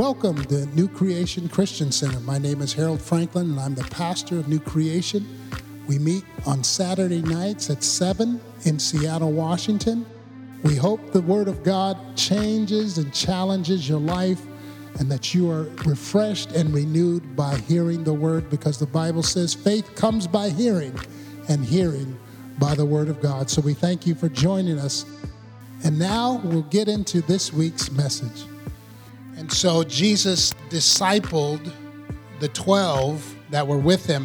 Welcome to New Creation Christian Center. My name is Harold Franklin, and I'm the pastor of New Creation. We meet on Saturday nights at 7 in Seattle, Washington. We hope the Word of God changes and challenges your life and that you are refreshed and renewed by hearing the Word, because the Bible says faith comes by hearing and hearing by the Word of God. So we thank you for joining us. And now we'll get into this week's message. And so Jesus discipled the 12 that were with him.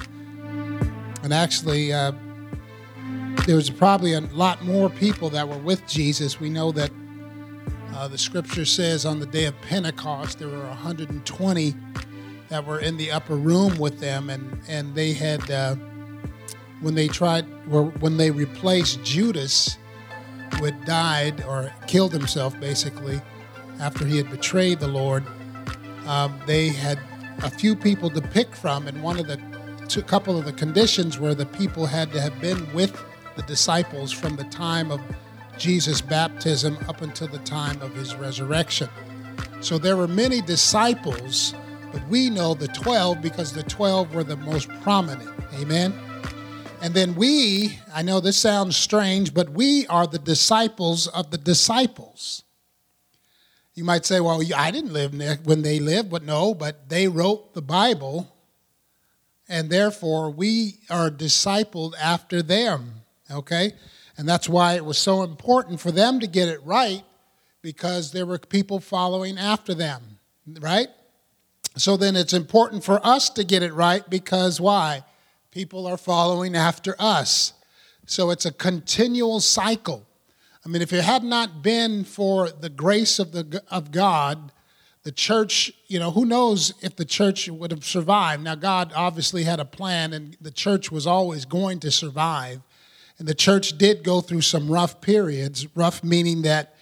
And actually, there was probably a lot more people that were with Jesus. We know that the scripture says on the day of Pentecost, there were 120 that were in the upper room with them. And they had, when they replaced Judas, who had died or killed himself basically after he had betrayed the Lord, they had a few people to pick from, and a couple of the conditions were the people had to have been with the disciples from the time of Jesus' baptism up until the time of his resurrection. So there were many disciples, but we know the 12 because the 12 were the most prominent. Amen? And then I know this sounds strange, but we are the disciples of the disciples. You might say, well, I didn't live there when they lived, but they wrote the Bible, and therefore we are discipled after them, okay? And that's why it was so important for them to get it right, because there were people following after them, right? So then it's important for us to get it right, because why? People are following after us. So it's a continual cycle. I mean, if it had not been for the grace of God, the church, who knows if the church would have survived. Now, God obviously had a plan, and the church was always going to survive. And the church did go through some rough periods, rough meaning that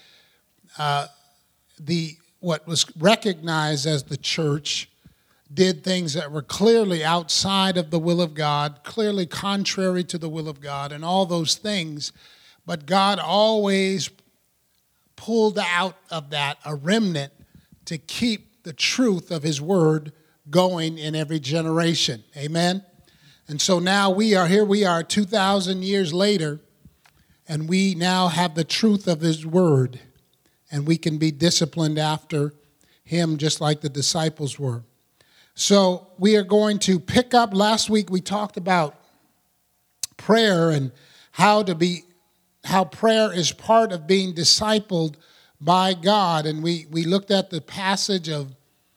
what was recognized as the church did things that were clearly outside of the will of God, clearly contrary to the will of God, and all those things. But God always pulled out of that a remnant to keep the truth of his word going in every generation. Amen? And so now we are 2,000 years later, and we now have the truth of his word, and we can be disciplined after him just like the disciples were. So we are going to pick up. Last week we talked about prayer and how prayer is part of being discipled by God. And we looked at the passage of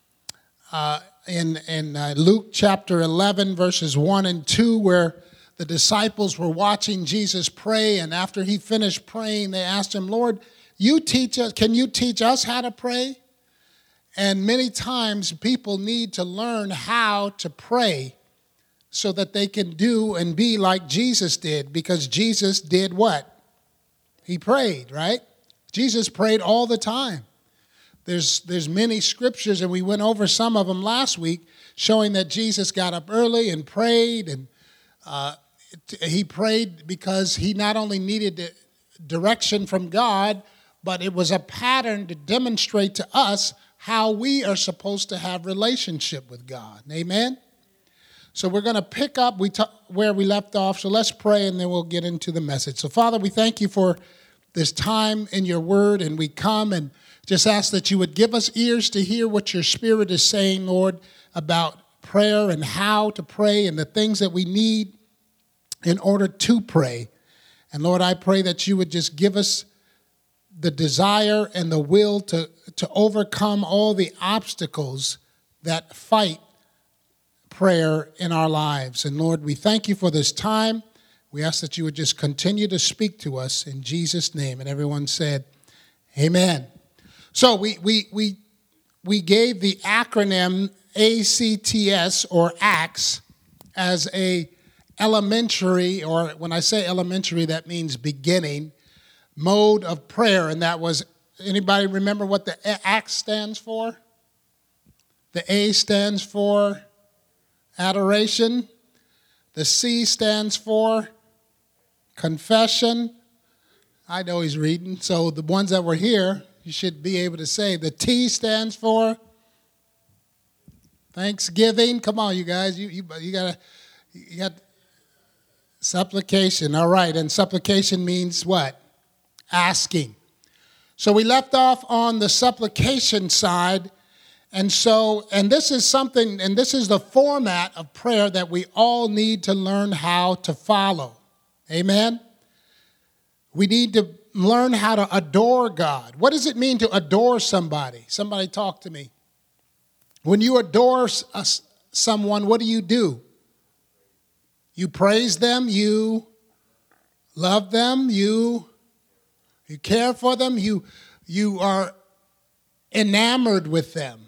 in Luke chapter 11, verses 1 and 2, where the disciples were watching Jesus pray. And after he finished praying, they asked him, Lord, can you teach us how to pray? And many times people need to learn how to pray so that they can do and be like Jesus did, because Jesus did what? He prayed, right? Jesus prayed all the time. There's many scriptures, and we went over some of them last week, showing that Jesus got up early and prayed, and he prayed because he not only needed direction from God, but it was a pattern to demonstrate to us how we are supposed to have relationship with God. Amen? So we're going to pick up where we left off. So let's pray, and then we'll get into the message. So, Father, we thank you for this time in your word, and we come and just ask that you would give us ears to hear what your Spirit is saying, Lord, about prayer and how to pray and the things that we need in order to pray. And, Lord, I pray that you would just give us the desire and the will to overcome all the obstacles that fight prayer in our lives. And Lord, we thank you for this time. We ask that you would just continue to speak to us in Jesus' name. And everyone said, amen. So we gave the acronym ACTS, or ACTS, as a elementary, or when I say elementary, that means beginning, mode of prayer. And that was, anybody remember what the ACTS stands for? The A stands for adoration. The C stands for confession. I know he's reading. So the ones that were here, you should be able to say. The T stands for Thanksgiving. Come on, you guys. You got supplication. All right. And supplication means what? Asking. So we left off on the supplication side. And this is something, and this is the format of prayer that we all need to learn how to follow. Amen? We need to learn how to adore God. What does it mean to adore somebody? Somebody talk to me. When you adore someone, what do? You praise them, you love them, you care for them, you are enamored with them.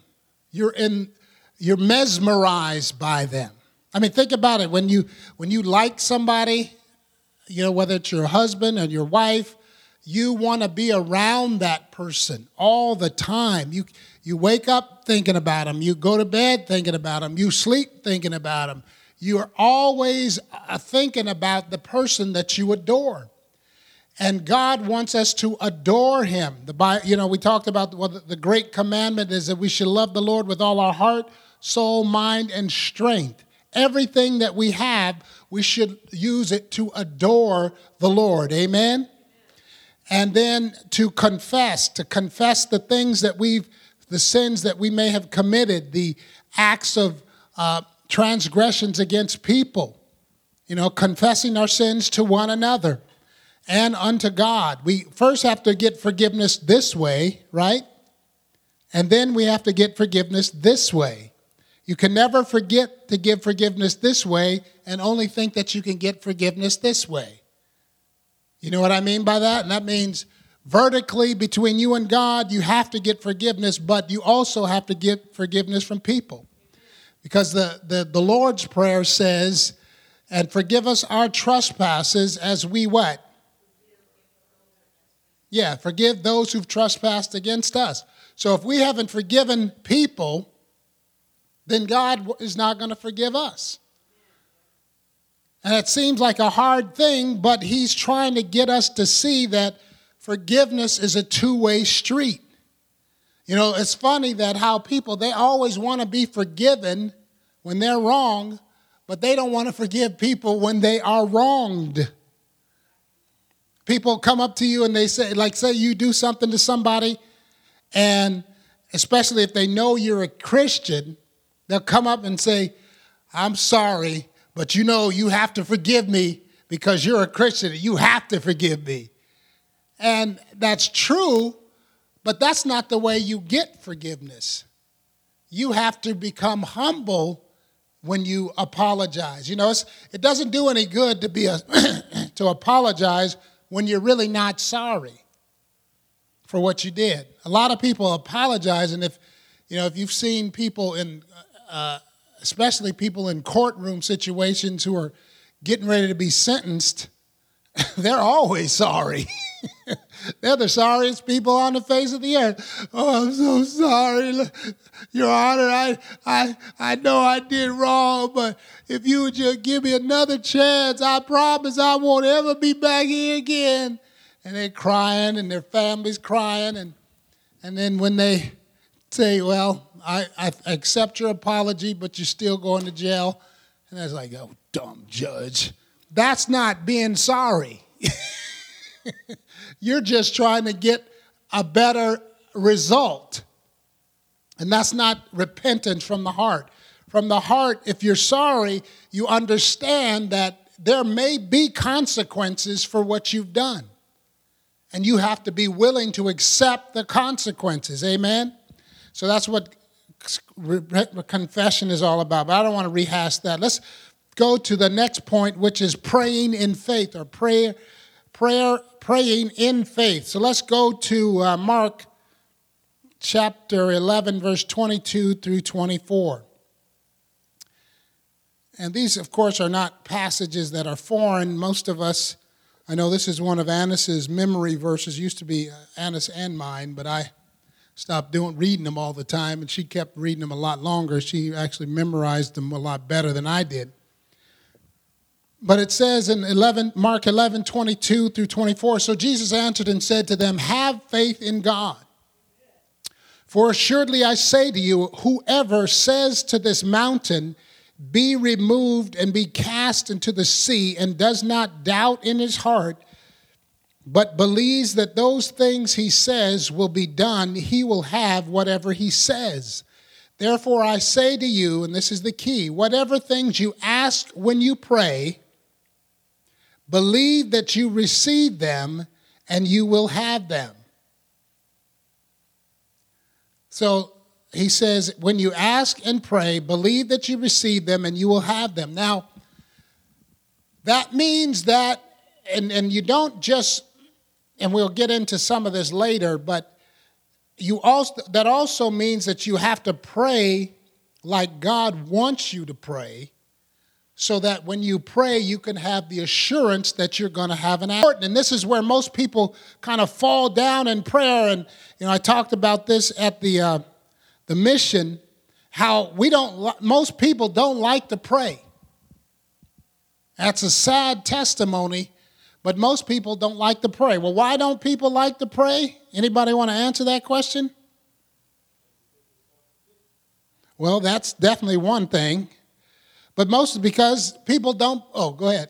You're mesmerized by them. I mean, think about it. When you like somebody, whether it's your husband or your wife, you want to be around that person all the time. You wake up thinking about them. You go to bed thinking about them. You sleep thinking about them. You are always thinking about the person that you adore. And God wants us to adore him. We talked about the great commandment is that we should love the Lord with all our heart, soul, mind, and strength. Everything that we have, we should use it to adore the Lord. Amen? And then to confess the things that the sins that we may have committed, the acts of transgressions against people, confessing our sins to one another and unto God. We first have to get forgiveness this way, right? And then we have to get forgiveness this way. You can never forget to give forgiveness this way and only think that you can get forgiveness this way. You know what I mean by that? And that means vertically between you and God, you have to get forgiveness, but you also have to get forgiveness from people. Because the Lord's Prayer says, and forgive us our trespasses as we what? Yeah, forgive those who've trespassed against us. So if we haven't forgiven people, then God is not going to forgive us. And it seems like a hard thing, but he's trying to get us to see that forgiveness is a two-way street. It's funny that how people, they always want to be forgiven when they're wrong, but they don't want to forgive people when they are wronged. People come up to you and they say you do something to somebody, and especially if they know you're a Christian, they'll come up and say, I'm sorry, but you have to forgive me because you're a Christian. You have to forgive me. And that's true, but that's not the way you get forgiveness. You have to become humble when you apologize. It doesn't do any good to apologize when you're really not sorry for what you did. A lot of people apologize, and if you've seen people especially people in courtroom situations who are getting ready to be sentenced, they're always sorry. They're the sorriest people on the face of the earth. Oh, I'm so sorry, Your Honor. I know I did wrong, but if you would just give me another chance, I promise I won't ever be back here again. And they're crying, and their family's crying, and then when they say, well, I accept your apology, but you're still going to jail, and that's like, oh, dumb judge. That's not being sorry. You're just trying to get a better result. And that's not repentance from the heart. From the heart, if you're sorry, you understand that there may be consequences for what you've done. And you have to be willing to accept the consequences. Amen? So that's what confession is all about. But I don't want to rehash that. Let's go to the next point, which is praying in faith, or praying in faith. So let's go to Mark chapter 11, verse 22 through 24. And these, of course, are not passages that are foreign. Most of us, I know this is one of Annis's memory verses. Used to be Annis and mine, but I stopped reading them all the time, and she kept reading them a lot longer. She actually memorized them a lot better than I did. But it says in Mark 11, 22 through 24, so Jesus answered and said to them, have faith in God. For assuredly I say to you, whoever says to this mountain, be removed and be cast into the sea, and does not doubt in his heart, but believes that those things he says will be done, he will have whatever he says. Therefore I say to you, and this is the key, whatever things you ask when you pray, believe that you receive them, and you will have them. So he says, when you ask and pray, believe that you receive them, and you will have them. Now, that means that, and you don't just, and we'll get into some of this later, but that also means that you have to pray like God wants you to pray, so that when you pray, you can have the assurance that you're going to have an answer. And this is where most people kind of fall down in prayer. And I talked about this at the mission, how most people don't like to pray. That's a sad testimony, but most people don't like to pray. Well, why don't people like to pray? Anybody want to answer that question? Well, that's definitely one thing. But mostly because people don't, go ahead.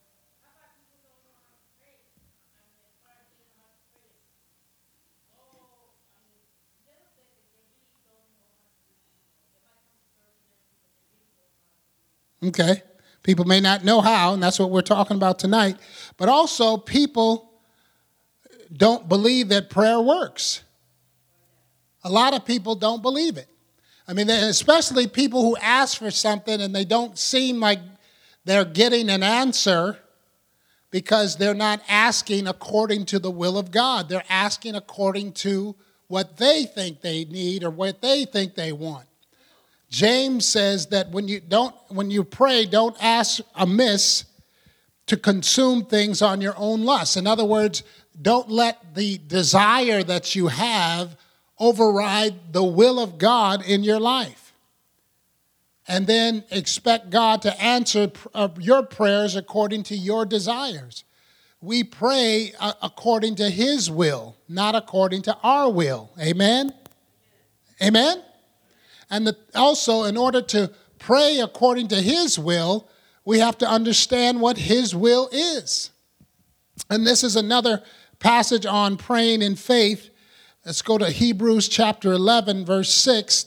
Okay. People may not know how, and that's what we're talking about tonight. But also, people don't believe that prayer works. A lot of people don't believe it. I mean, especially people who ask for something and they don't seem like they're getting an answer because they're not asking according to the will of God. They're asking according to what they think they need or what they think they want. James says that when you pray, don't ask amiss to consume things on your own lust. In other words, don't let the desire that you have override the will of God in your life. And then expect God to answer your prayers according to your desires. We pray according to his will, not according to our will. Amen? Amen? And also, in order to pray according to his will, we have to understand what his will is. And this is another passage on praying in faith. Let's go to Hebrews chapter 11, verse 6.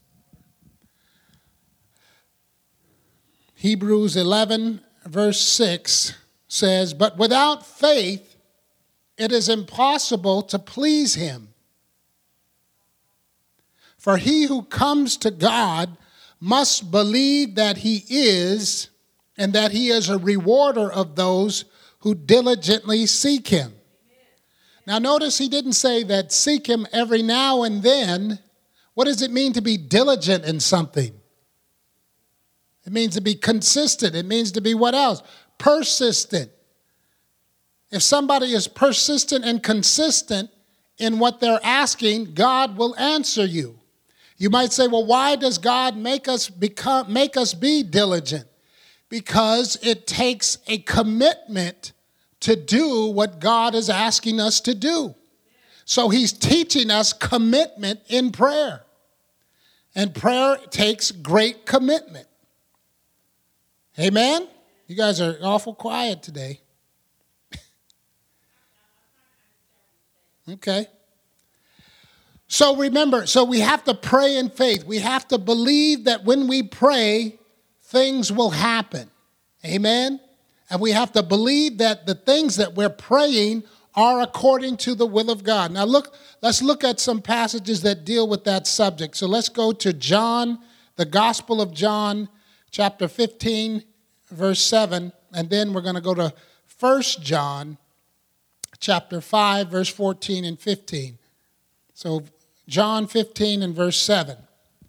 Hebrews 11, verse 6 says, "But without faith, it is impossible to please him. For he who comes to God must believe that he is, and that he is a rewarder of those who diligently seek him." Now notice he didn't say that seek him every now and then. What does it mean to be diligent in something? It means to be consistent. It means to be what else? Persistent. If somebody is persistent and consistent in what they're asking, God will answer you. You might say, well, why does God make us be diligent? Because it takes a commitment to do what God is asking us to do. So he's teaching us commitment in prayer. And prayer takes great commitment. Amen? You guys are awful quiet today. Okay. So remember, we have to pray in faith. We have to believe that when we pray, things will happen. Amen? And we have to believe that the things that we're praying are according to the will of God. Now let's look at some passages that deal with that subject. So let's go to John, the Gospel of John, chapter 15, verse 7. And then we're going to go to 1 John, chapter 5, verse 14 and 15. So John 15 and verse 7.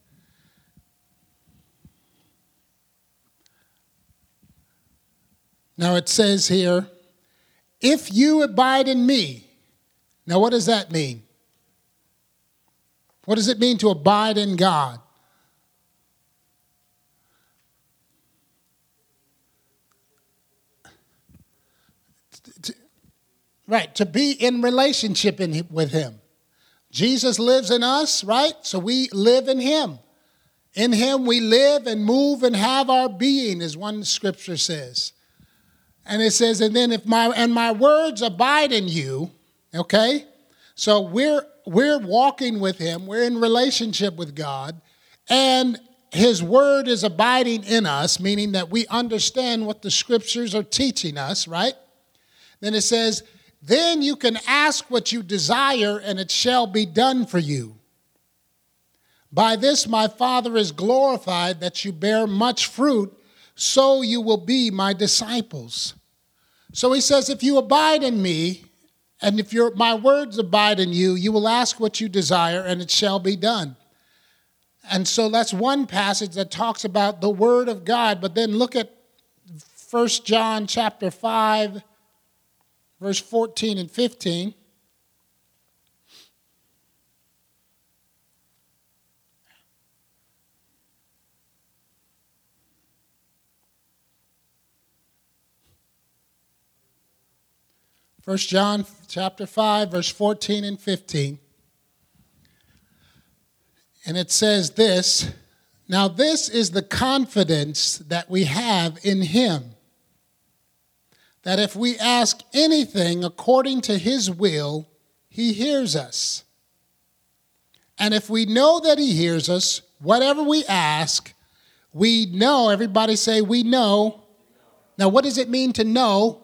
Now it says here, if you abide in me. Now what does that mean? What does it mean to abide in God? Right, to be in relationship with him. Jesus lives in us, right? So we live in him. In him we live and move and have our being, as one scripture says. And it says, and then if my words abide in you, okay? So we're walking with him, we're in relationship with God, and his word is abiding in us, meaning that we understand what the scriptures are teaching us, right? Then it says, then you can ask what you desire, and it shall be done for you. By this my Father is glorified, that you bear much fruit, so you will be my disciples. So he says, if you abide in me, and if my words abide in you, you will ask what you desire, and it shall be done. And so that's one passage that talks about the word of God. But then look at 1 John chapter 5, verse 14 and 15. First John chapter 5, verse 14 and 15. And it says this, now this is the confidence that we have in him, that if we ask anything according to his will, he hears us. And if we know that he hears us, whatever we ask, we know. Everybody say, we know. Now, what does it mean to know?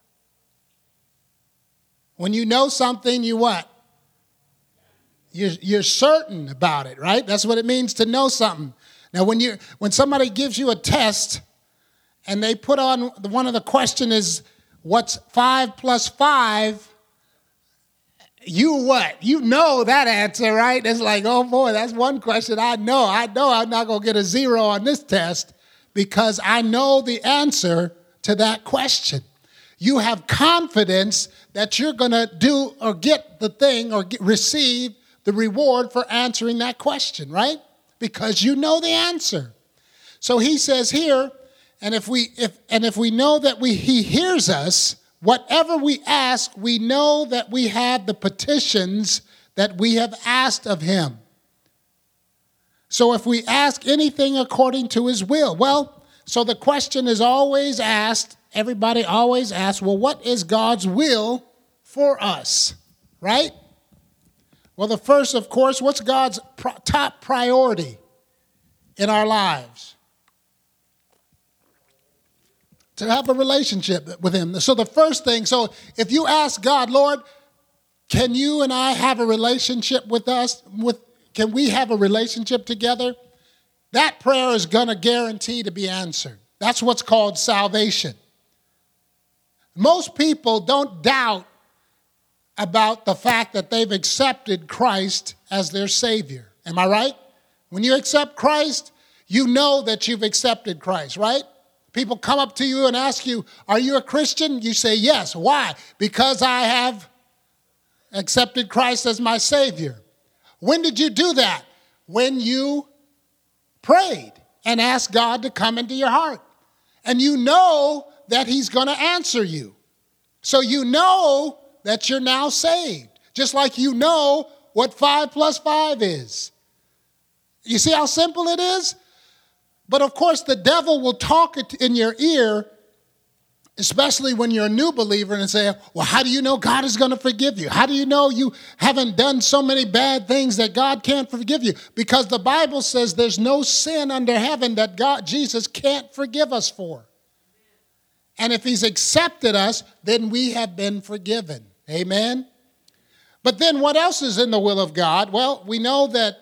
When you know something, you what? You're certain about it, right? That's what it means to know something. Now, when somebody gives you a test and they put on one of the question is, what's 5 plus 5? You what? You know that answer, right? It's like, oh boy, that's one question I know. I'm not going to get a 0 on this test because I know the answer to that question. You have confidence that you're going to do or get the thing or receive the reward for answering that question, right? Because you know the answer. So he says here, and if we know that he hears us, whatever we ask, we know that we have the petitions that we have asked of him. So if we ask anything according to his will, well, so the question is always asked, everybody always asks, well, what is God's will for us, right? Well, the first, of course, what's God's top priority in our lives? To have a relationship with him. So the first thing, so if you ask God, Lord, can you and I have a relationship with us? Can we have a relationship together? That prayer is going to guarantee to be answered. That's what's called salvation. Most people don't doubt about the fact that they've accepted Christ as their Savior. Am I right? When you accept Christ, you know that you've accepted Christ, right? People come up to you and ask you, are you a Christian? You say, yes. Why? Because I have accepted Christ as my Savior. When did you do that? When you prayed and asked God to come into your heart. And you know that he's going to answer you. So you know that you're now saved. Just like you know what 5 plus 5 is. You see how simple it is? But of course, the devil will talk it in your ear, especially when you're a new believer, and say, well, how do you know God is going to forgive you? How do you know you haven't done so many bad things that God can't forgive you? Because the Bible says there's no sin under heaven that Jesus can't forgive us for. And if he's accepted us, then we have been forgiven. Amen? But then what else is in the will of God? Well, we know that,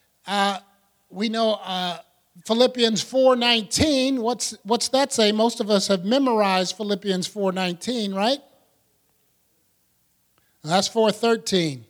Philippians 4:19, what's that say? Most of us have memorized Philippians 4:19, right? That's 4:13.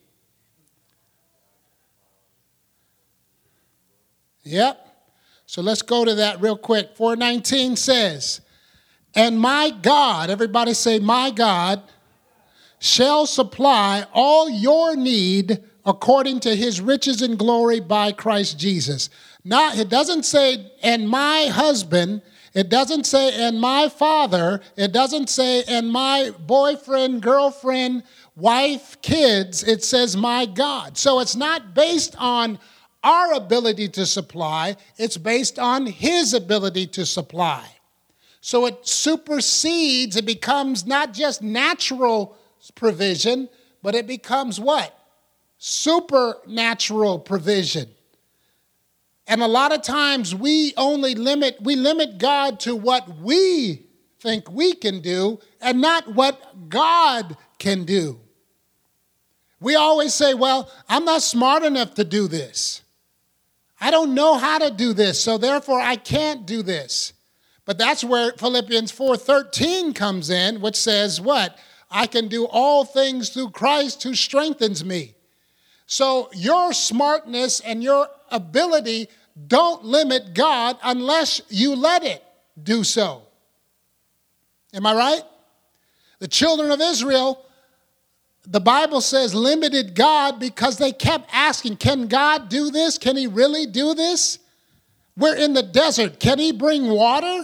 Yep. So let's go to that real quick. 4:19 says, and my God, everybody say, my God, shall supply all your need according to his riches and glory by Christ Jesus. Now, it doesn't say, and my husband. It doesn't say, and my father. It doesn't say, and my boyfriend, girlfriend, wife, kids, it says my God. So it's not based on our ability to supply, it's based on his ability to supply. So it supersedes, it becomes not just natural provision, but it becomes what? Supernatural provision. And a lot of times we limit God to what we think we can do and not what God can do. We always say, well, I'm not smart enough to do this. I don't know how to do this, so therefore I can't do this. But that's where Philippians 4:13 comes in, which says what? I can do all things through Christ who strengthens me. So your smartness and your ability don't limit God unless you let it do so. Am I right? The children of Israel, the Bible says, limited God because they kept asking, can God do this? Can he really do this? We're in the desert. Can he bring water?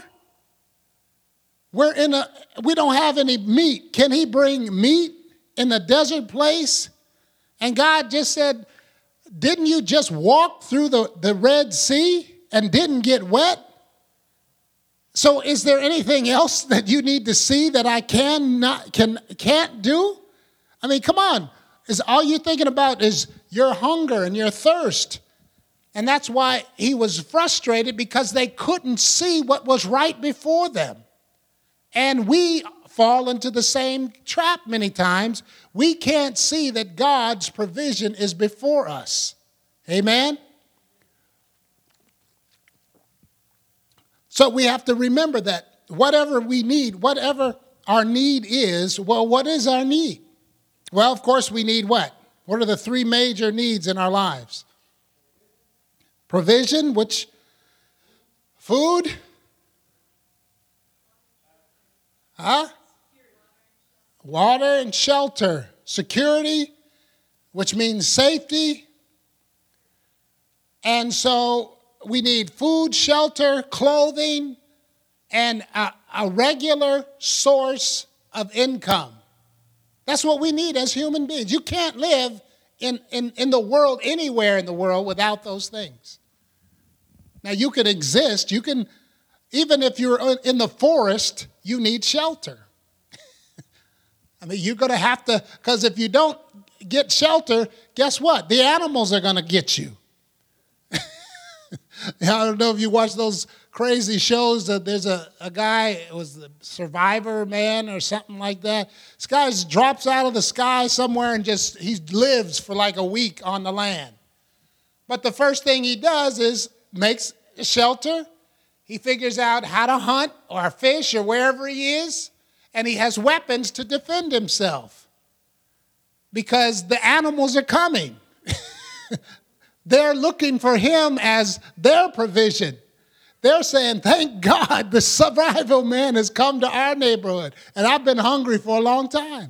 We don't have any meat. Can he bring meat in the desert place? And God just said, didn't you just walk through the Red Sea and didn't get wet? So is there anything else that you need to see that I can't do? I mean, come on. Is all you're thinking about is your hunger and your thirst. And that's why he was frustrated, because they couldn't see what was right before them. And we fall into the same trap many times. We can't see that God's provision is before us. Amen? So we have to remember that whatever we need, whatever our need is, well, what is our need? Well, of course, we need what? What are the three major needs in our lives? Provision, which food? Water and shelter. Security, which means safety. And so we need food, shelter, clothing, and a regular source of income. That's what we need as human beings. You can't live in the world, anywhere in the world, without those things. Now, you can exist. You can, even if you're in the forest, you need shelter. I mean, you're going to have to, because if you don't get shelter, guess what? The animals are going to get you. I don't know if you watch those crazy shows. There's a guy, it was the Survivor Man or something like that. This guy drops out of the sky somewhere and he lives for like a week on the land. But the first thing he does is makes a shelter. He figures out how to hunt or fish or wherever he is, and he has weapons to defend himself because the animals are coming. They're looking for him as their provision. They're saying, thank God the survival man has come to our neighborhood, and I've been hungry for a long time.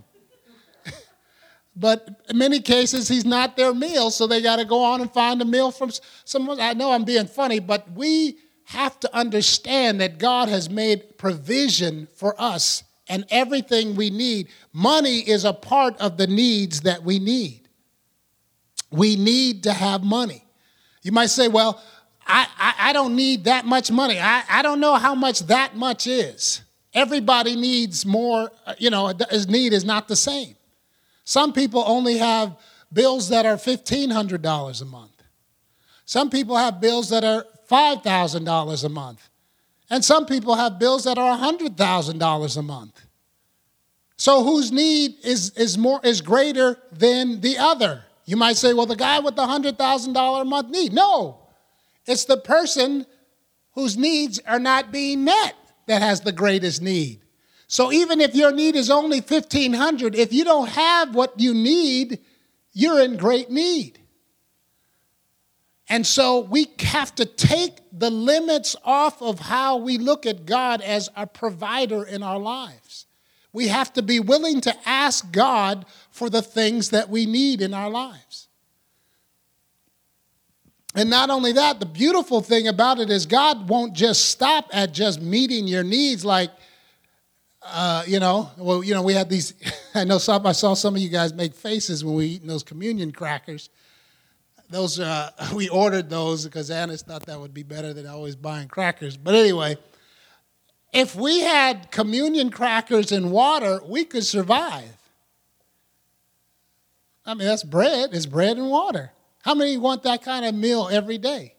But in many cases, he's not their meal, so they got to go on and find a meal from someone. I know I'm being funny, but we have to understand that God has made provision for us and everything we need. Money is a part of the needs that we need. We need to have money. You might say, well, I don't need that much money. I don't know how much that much is. Everybody needs more, his need is not the same. Some people only have bills that are $1,500 a month. Some people have bills that are $5,000 a month. And some people have bills that are $100,000 a month. So whose need is greater than the other? You might say, well, the guy with the $100,000 a month need. No, it's the person whose needs are not being met that has the greatest need. So even if your need is only $1,500, if you don't have what you need, you're in great need. And so we have to take the limits off of how we look at God as a provider in our lives. We have to be willing to ask God for the things that we need in our lives. And not only that, the beautiful thing about it is God won't just stop at just meeting your needs like, we had these, I saw some of you guys make faces when we eating those communion crackers. Those, we ordered those because Annis thought that would be better than always buying crackers. But anyway, if we had communion crackers and water, we could survive. I mean, that's bread. It's bread and water. How many want that kind of meal every day?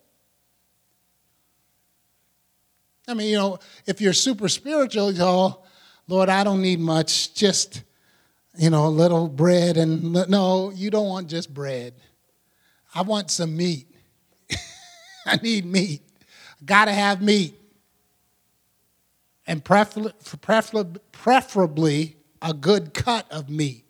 I mean, if you're super spiritual, Lord, I don't need much, just, a little bread. And no, you don't want just bread. I want some meat. I need meat. Got to have meat. And preferably a good cut of meat.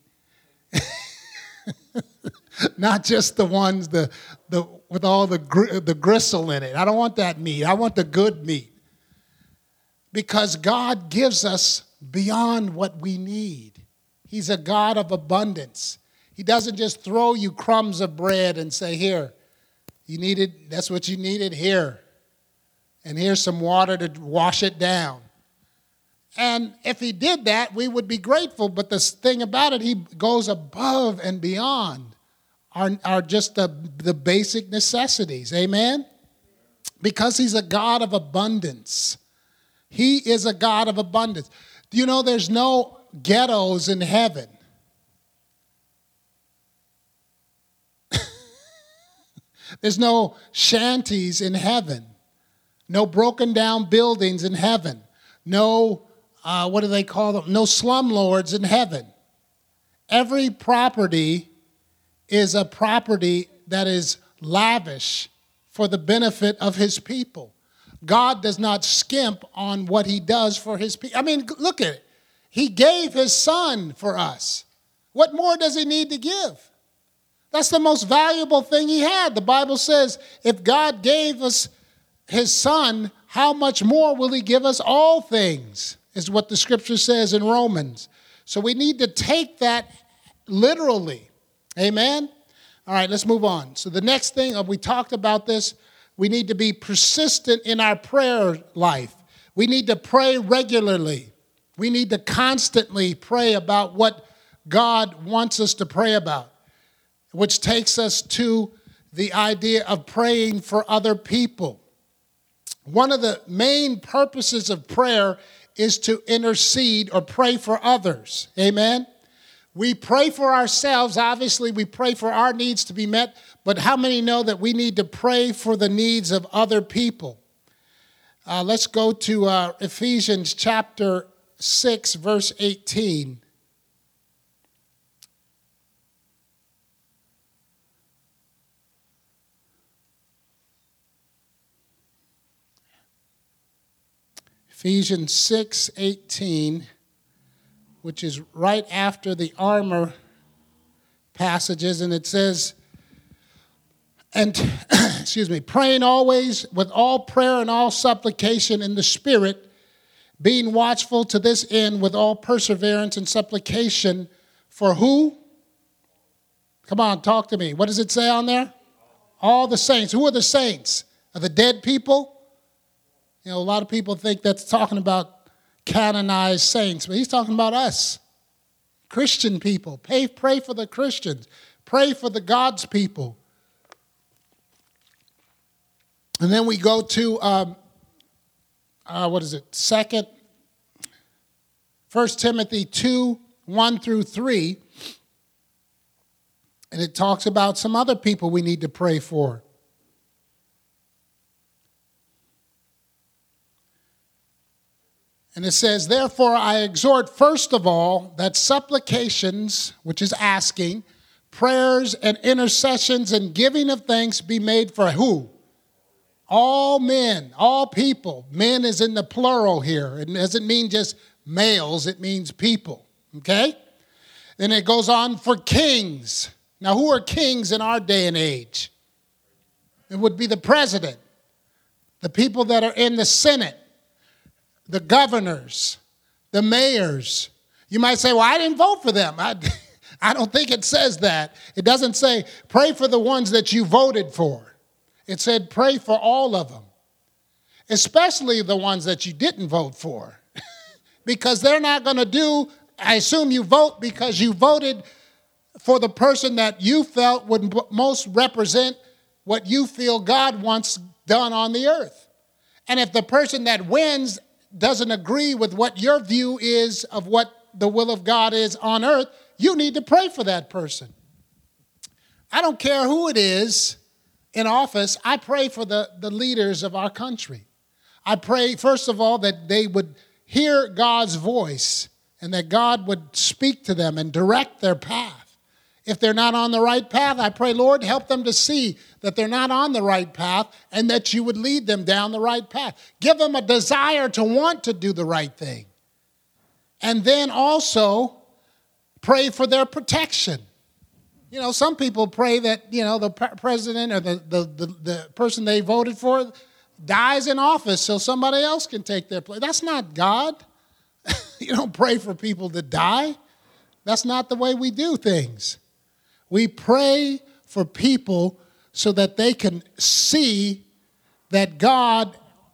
Not just the ones with all the gristle in it. I don't want that meat. I want the good meat. Because God gives us beyond what we need. He's a God of abundance. He doesn't just throw you crumbs of bread and say, here, that's what you needed, here. And here's some water to wash it down. And if he did that, we would be grateful. But the thing about it, he goes above and beyond our just the basic necessities. Amen? Because he's a God of abundance. He is a God of abundance. Do you know there's no ghettos in heaven? There's no shanties in heaven. No broken down buildings in heaven. No, what do they call them? No slumlords in heaven. Every property is a property that is lavish for the benefit of his people. God does not skimp on what he does for his people. I mean, look at it. He gave his son for us. What more does he need to give? That's the most valuable thing he had. The Bible says, if God gave us his son, how much more will he give us all things, is what the scripture says in Romans. So we need to take that literally. Amen? All right, let's move on. So the next thing, we talked about this, we need to be persistent in our prayer life. We need to pray regularly. We need to constantly pray about what God wants us to pray about, which takes us to the idea of praying for other people. One of the main purposes of prayer is to intercede or pray for others. Amen? We pray for ourselves. Obviously, we pray for our needs to be met. But how many know that we need to pray for the needs of other people? Let's go to Ephesians chapter 6, verse 18. Ephesians 6:18, which is right after the armor passages, and it says, praying always with all prayer and all supplication in the Spirit, being watchful to this end with all perseverance and supplication for who? Come on, talk to me. What does it say on there? All the saints. Who are the saints? Are the dead people? A lot of people think that's talking about canonized saints, but he's talking about us, Christian people. Pray for the Christians. Pray for the God's people. And then we go to, 1 Timothy 2, 1 through 3. And it talks about some other people we need to pray for. And it says, therefore I exhort first of all that supplications, which is asking, prayers and intercessions and giving of thanks be made for who? All men, all people. Men is in the plural here. It doesn't mean just males, it means people. Okay? Then it goes on for kings. Now, who are kings in our day and age? It would be the president, the people that are in the Senate, the governors, the mayors. You might say, well, I didn't vote for them. I don't think it says that. It doesn't say, pray for the ones that you voted for. It said, pray for all of them, especially the ones that you didn't vote for, because they're not going to do, I assume you vote because you voted for the person that you felt would most represent what you feel God wants done on the earth. And if the person that wins doesn't agree with what your view is of what the will of God is on earth, you need to pray for that person. I don't care who it is in office. I pray for the leaders of our country. I pray, first of all, that they would hear God's voice and that God would speak to them and direct their path. If they're not on the right path, I pray, Lord, help them to see that they're not on the right path and that you would lead them down the right path. Give them a desire to want to do the right thing. And then also pray for their protection. You know, some people pray that, you know, the president or the person they voted for dies in office so somebody else can take their place. That's not God. You don't pray for people to die. That's not the way we do things. We pray for people so that they can see God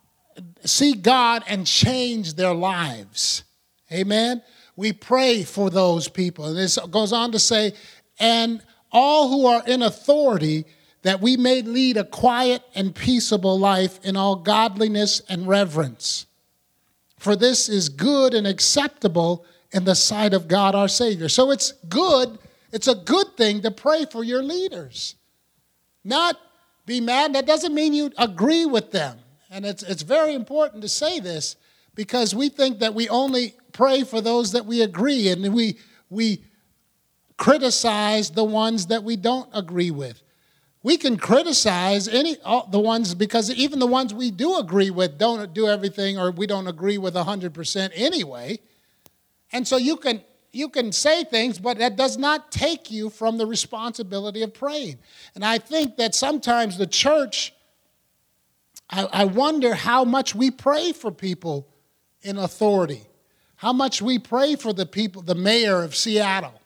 and change their lives. Amen? We pray for those people. And this goes on to say, and all who are in authority, that we may lead a quiet and peaceable life in all godliness and reverence. For this is good and acceptable in the sight of God our Savior. So it's good. It's a good thing to pray for your leaders. Not be mad. That doesn't mean you agree with them. And it's very important to say this because we think that we only pray for those that we agree and we criticize the ones that we don't agree with. We can criticize the ones because even the ones we do agree with don't do everything or we don't agree with 100% anyway. And so you can say things, but that does not take you from the responsibility of praying. And I think that sometimes the church, I wonder how much we pray for people in authority, how much we pray for the people, the mayor of Seattle,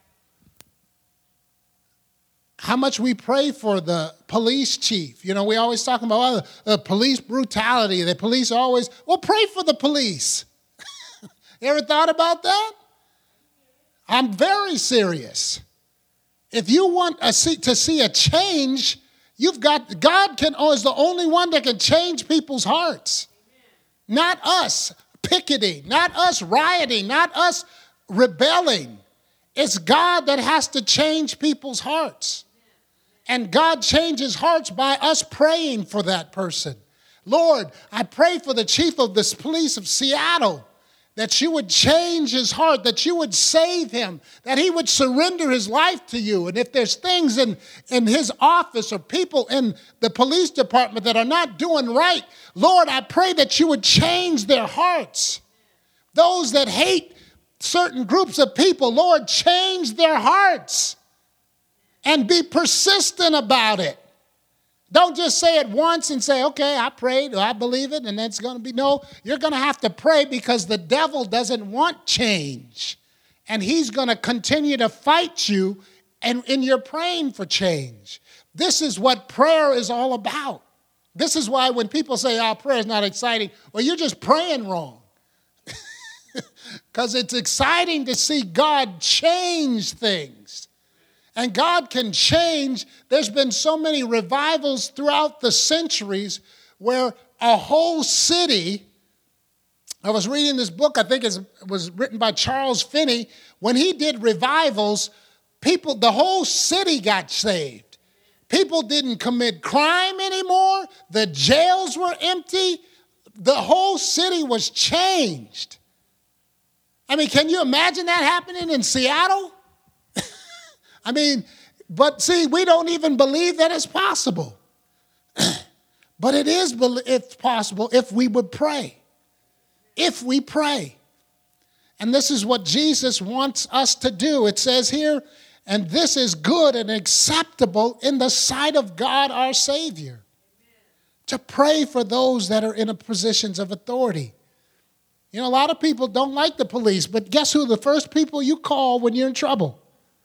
how much we pray for the police chief. You know, we always talk about police brutality. The police always, well, pray for the police. You ever thought about that? I'm very serious. If you want to see a change, God is the only one that can change people's hearts. Not us picketing, not us rioting, not us rebelling. It's God that has to change people's hearts. And God changes hearts by us praying for that person. Lord, I pray for the chief of the police of Seattle, that you would change his heart, that you would save him, that he would surrender his life to you. And if there's things in his office or people in the police department that are not doing right, Lord, I pray that you would change their hearts. Those that hate certain groups of people, Lord, change their hearts and be persistent about it. Don't just say it once and say, okay, I prayed, or I believe it, and that's going to be. No, you're going to have to pray because the devil doesn't want change. And he's going to continue to fight you in your praying for change. This is what prayer is all about. This is why when people say, prayer is not exciting, well, you're just praying wrong. Because it's exciting to see God change things. And God can change. There's been so many revivals throughout the centuries where a whole city, I was reading this book, I think it was written by Charles Finney. When he did revivals, the whole city got saved. People didn't commit crime anymore. The jails were empty. The whole city was changed. I mean, can you imagine that happening in Seattle? I mean, but see, we don't even believe that it's possible. But it's possible if we would pray. If we pray. And this is what Jesus wants us to do. It says here, and this is good and acceptable in the sight of God our Savior. To pray for those that are in positions of authority. You know, a lot of people don't like the police, but guess who the first people you call when you're in trouble?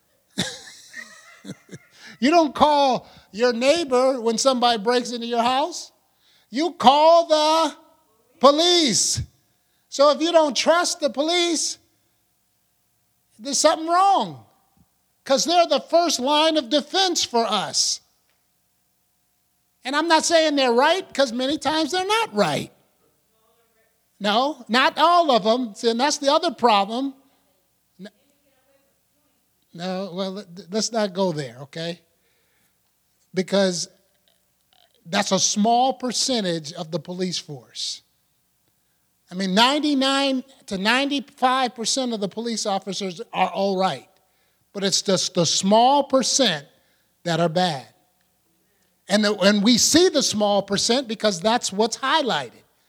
You don't call your neighbor when somebody breaks into your house. You call the police. So if you don't trust the police, there's something wrong. Because they're the first line of defense for us. And I'm not saying they're right, because many times they're not right. No, not all of them. See, and that's the other problem. No, well, let's not go there, okay? Because that's a small percentage of the police force. I mean, 99 to 95% of the police officers are all right. But it's just the small percent that are bad. And we see the small percent because that's what's highlighted.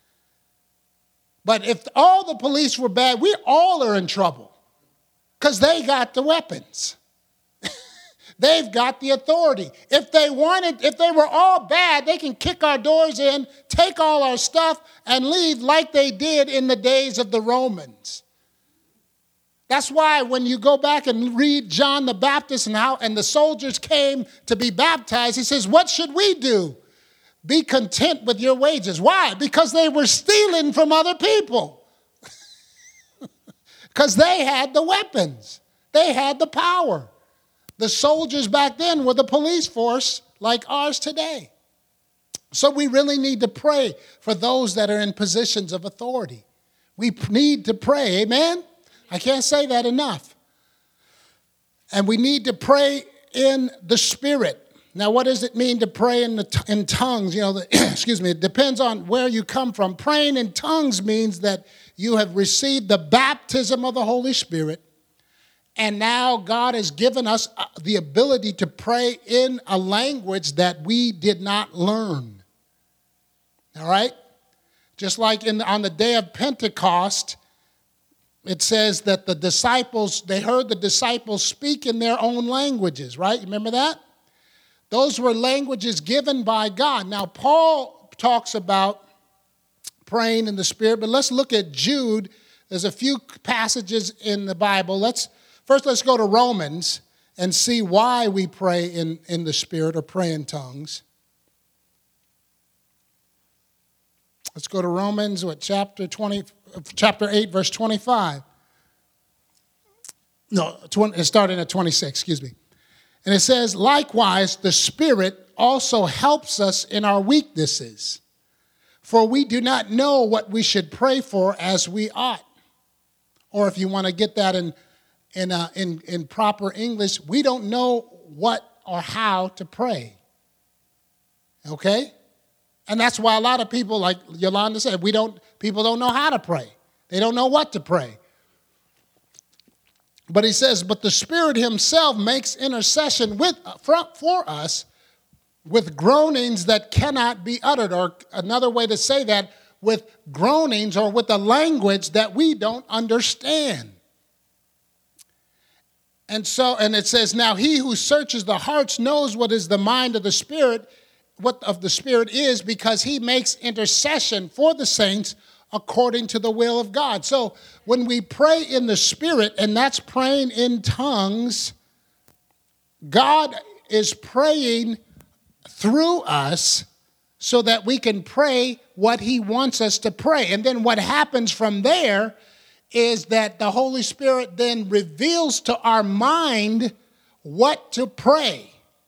But if all the police were bad, we all are in trouble. Because they got the weapons. They've got the authority. If they were all bad, they can kick our doors in, take all our stuff, and leave like they did in the days of the Romans. That's why when you go back and read John the Baptist and the soldiers came to be baptized, he says, what should we do? Be content with your wages. Why? Because they were stealing from other people. Because they had the weapons. They had the power. The soldiers back then were the police force like ours today. So we really need to pray for those that are in positions of authority. We need to pray, amen? I can't say that enough. And we need to pray in the Spirit. Now, what does it mean to pray in tongues? It depends on where you come from. Praying in tongues means that you have received the baptism of the Holy Spirit, and now God has given us the ability to pray in a language that we did not learn. All right? Just like on the day of Pentecost, it says that they heard the disciples speak in their own languages, right? You remember that? Those were languages given by God. Now, Paul talks about praying in the Spirit, but let's look at Jude. There's a few passages in the Bible. Let's go to Romans and see why we pray in the Spirit or pray in tongues. Let's go to Romans, chapter 8, verse 25. No, starting at 26, excuse me. And it says, likewise, the Spirit also helps us in our weaknesses, for we do not know what we should pray for as we ought. Or if you want to get that in proper English, we don't know what or how to pray. Okay? And that's why a lot of people, like Yolanda said, people don't know how to pray. They don't know what to pray. But he says, but the Spirit himself makes intercession for us with groanings that cannot be uttered. Or another way to say that, with groanings or with a language that we don't understand. And it says, now he who searches the hearts knows what is the mind of the Spirit, what of the Spirit is, because he makes intercession for the saints according to the will of God. So when we pray in the Spirit, and that's praying in tongues, God is praying through us so that we can pray what he wants us to pray. And then what happens from there is that the Holy Spirit then reveals to our mind what to pray.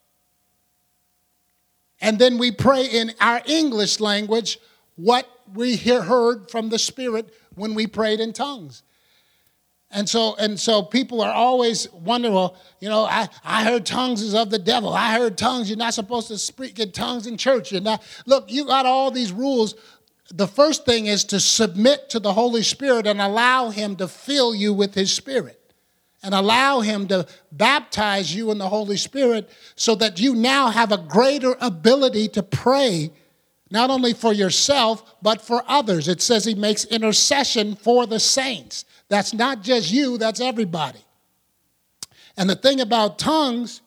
And then we pray in our English language what we heard from the Spirit when we prayed in tongues. And so people are always wondering, well, I heard tongues is of the devil. I heard tongues. You're not supposed to speak in tongues in church. Look, you got all these rules. The first thing is to submit to the Holy Spirit and allow him to fill you with his Spirit. And allow him to baptize you in the Holy Spirit so that you now have a greater ability to pray, not only for yourself, but for others. It says he makes intercession for the saints. That's not just you, that's everybody. And the thing about tongues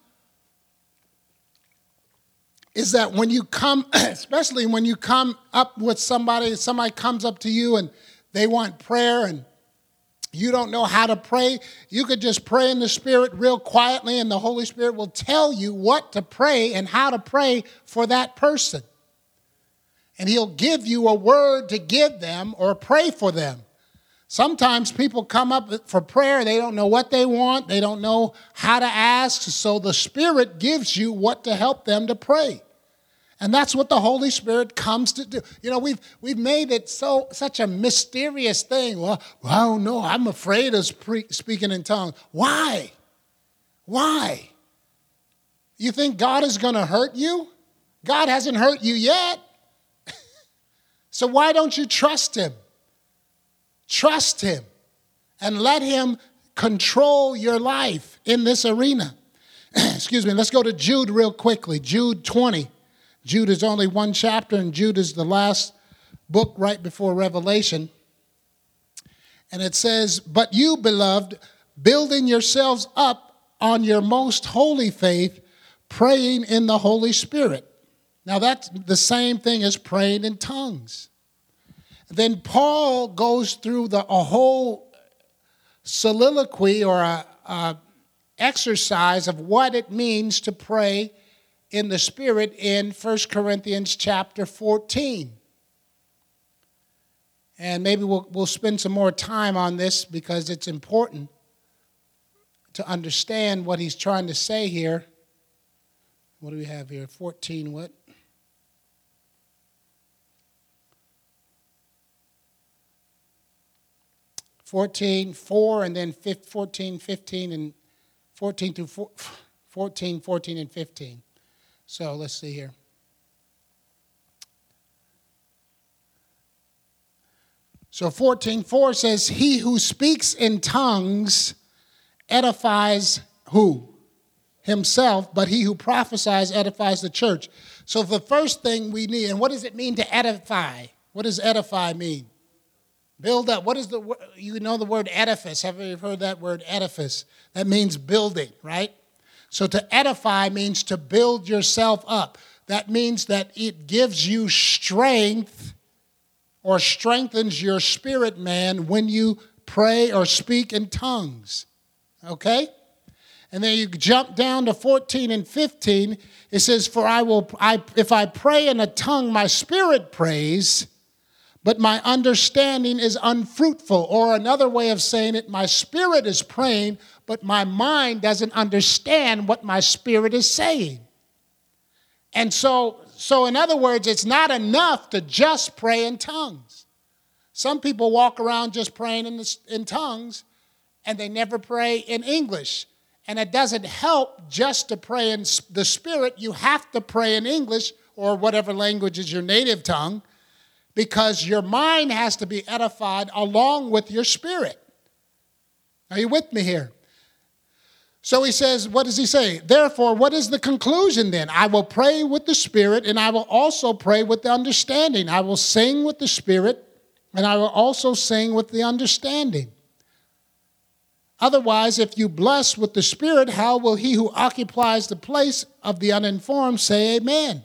is that when you come, especially when you come up with somebody comes up to you and they want prayer and you don't know how to pray, you could just pray in the Spirit real quietly and the Holy Spirit will tell you what to pray and how to pray for that person. And he'll give you a word to give them or pray for them. Sometimes people come up for prayer, they don't know what they want, they don't know how to ask, so the Spirit gives you what to help them to pray. And that's what the Holy Spirit comes to do. You know, we've made it such a mysterious thing. Well, I don't know, I'm afraid of speaking in tongues. Why? Why? You think God is going to hurt you? God hasn't hurt you yet. So why don't you trust him? Trust him and let him control your life in this arena. Excuse me, let's go to Jude real quickly. Jude 20. Jude is only one chapter, and Jude is the last book right before Revelation. And it says, "But you, beloved, building yourselves up on your most holy faith, praying in the Holy Spirit." Now that's the same thing as praying in tongues. Then Paul goes through a whole soliloquy or a exercise of what it means to pray in the Spirit in 1 Corinthians chapter 14. And maybe we'll spend some more time on this because it's important to understand what he's trying to say here. What do we have here? 14 what? 14:4, and then 14, 15, and 14 through 14, 14, and 15. So let's see here. So 14:4 says, "He who speaks in tongues edifies" who? Himself, but he who prophesies edifies the church. So the first thing we need, and what does it mean to edify? What does edify mean? Build up. What is you know the word edifice. Have you heard that word edifice? That means building, right? So to edify means to build yourself up. That means that it gives you strength or strengthens your spirit man when you pray or speak in tongues. Okay? And then you jump down to 14 and 15. It says, if I pray in a tongue, my spirit prays, but my understanding is unfruitful. Or another way of saying it, my spirit is praying, but my mind doesn't understand what my spirit is saying. And so in other words, it's not enough to just pray in tongues. Some people walk around just praying in tongues, and they never pray in English. And it doesn't help just to pray in the Spirit. You have to pray in English or whatever language is your native tongue, because your mind has to be edified along with your spirit. Are you with me here? So he says, what does he say? Therefore, what is the conclusion then? I will pray with the Spirit, and I will also pray with the understanding. I will sing with the Spirit, and I will also sing with the understanding. Otherwise, if you bless with the Spirit, how will he who occupies the place of the uninformed say amen?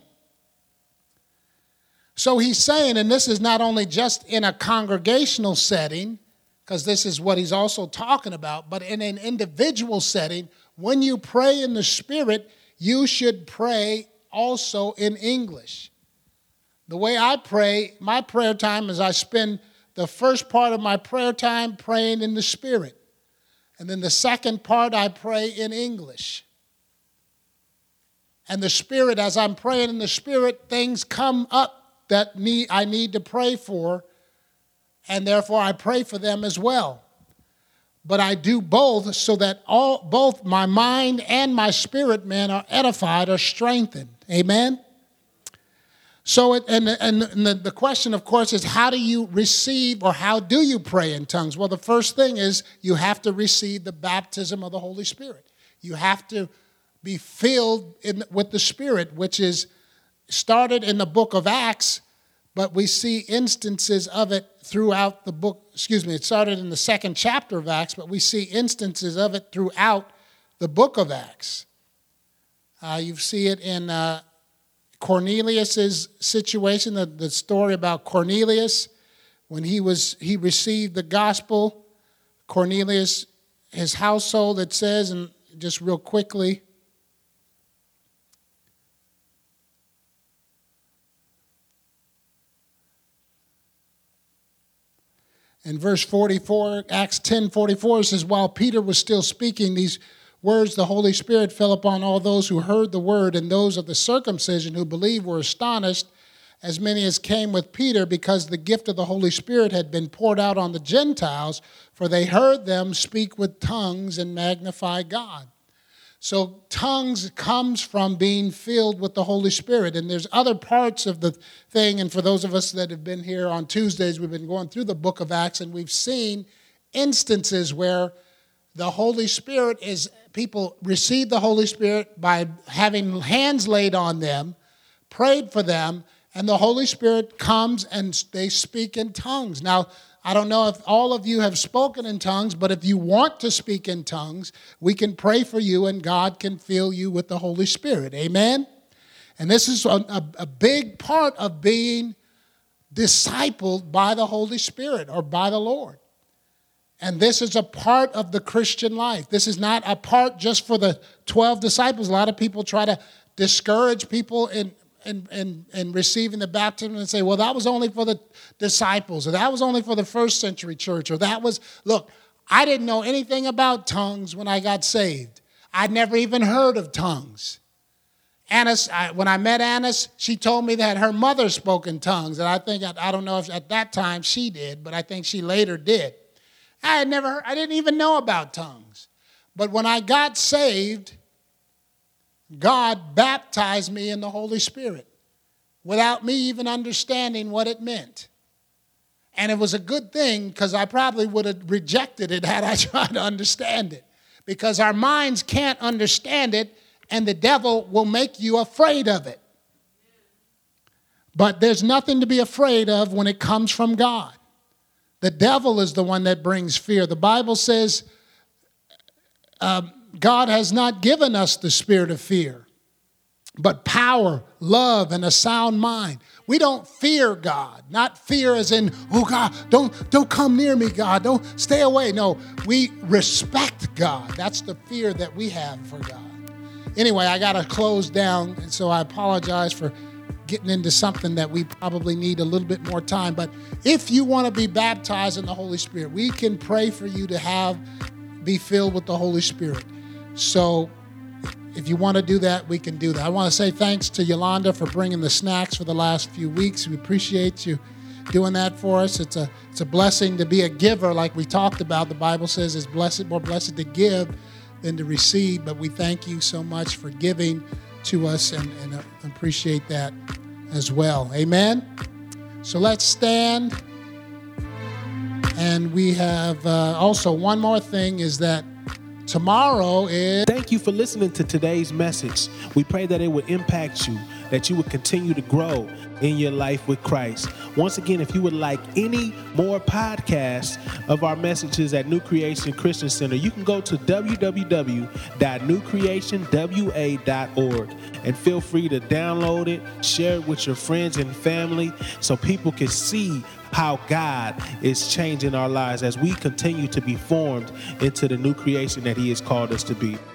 So he's saying, and this is not only just in a congregational setting, because this is what he's also talking about, but in an individual setting, when you pray in the Spirit, you should pray also in English. The way I pray, my prayer time is I spend the first part of my prayer time praying in the Spirit. And then the second part I pray in English. And the Spirit, as I'm praying in the Spirit, things come up that I need to pray for, and therefore I pray for them as well. But I do both so that both my mind and my spirit man are edified or strengthened. Amen? So, the question, of course, is how do you receive or how do you pray in tongues? Well, the first thing is you have to receive the baptism of the Holy Spirit. You have to be filled with the Spirit, which is started in the book of Acts, but we see instances of it throughout the book. It started in the second chapter of Acts, but we see instances of it throughout the book of Acts. You see it in Cornelius' situation, the story about Cornelius. When he received the gospel, Cornelius, his household, it says, and just real quickly, In verse 44, Acts 10:44 says, while Peter was still speaking these words, the Holy Spirit fell upon all those who heard the word, and those of the circumcision who believed were astonished, as many as came with Peter, because the gift of the Holy Spirit had been poured out on the Gentiles, for they heard them speak with tongues and magnify God. So tongues comes from being filled with the Holy Spirit. And there's other parts of the thing. And for those of us that have been here on Tuesdays, we've been going through the book of Acts, and we've seen instances where the Holy Spirit is, people receive the Holy Spirit by having hands laid on them, prayed for them, and the Holy Spirit comes and they speak in tongues. Now, I don't know if all of you have spoken in tongues, but if you want to speak in tongues, we can pray for you and God can fill you with the Holy Spirit. Amen? And this is a big part of being discipled by the Holy Spirit or by the Lord. And this is a part of the Christian life. This is not a part just for the 12 disciples. A lot of people try to discourage people in receiving the baptism and say, well, that was only for the disciples, or that was only for the first century church, or that was, look, I didn't know anything about tongues when I got saved. I'd never even heard of tongues. Annis, when I met Annis, she told me that her mother spoke in tongues, and I don't know if at that time she did, but I think she later did. I didn't even know about tongues. But when I got saved, God baptized me in the Holy Spirit without me even understanding what it meant. And it was a good thing, because I probably would have rejected it had I tried to understand it. Because our minds can't understand it, and the devil will make you afraid of it. But there's nothing to be afraid of when it comes from God. The devil is the one that brings fear. The Bible says God has not given us the spirit of fear, but power, love, and a sound mind. We don't fear God. Not fear as in, oh God, don't come near me, God. Don't stay away. No, we respect God. That's the fear that we have for God. Anyway, I got to close down, and so I apologize for getting into something that we probably need a little bit more time. But if you want to be baptized in the Holy Spirit, we can pray for you to be filled with the Holy Spirit. So if you want to do that, we can do that. I want to say thanks to Yolanda for bringing the snacks for the last few weeks. We appreciate you doing that for us. It's a blessing to be a giver, like we talked about. The Bible says it's more blessed to give than to receive. But we thank you so much for giving to us and appreciate that as well. Amen? So let's stand. And we have also one more thing is that tomorrow is... Thank you for listening to today's message. We pray that it would impact you, that you would continue to grow in your life with Christ. Once again, if you would like any more podcasts of our messages at New Creation Christian Center, you can go to www.newcreationwa.org and feel free to download it, share it with your friends and family so people can see how God is changing our lives as we continue to be formed into the new creation that He has called us to be.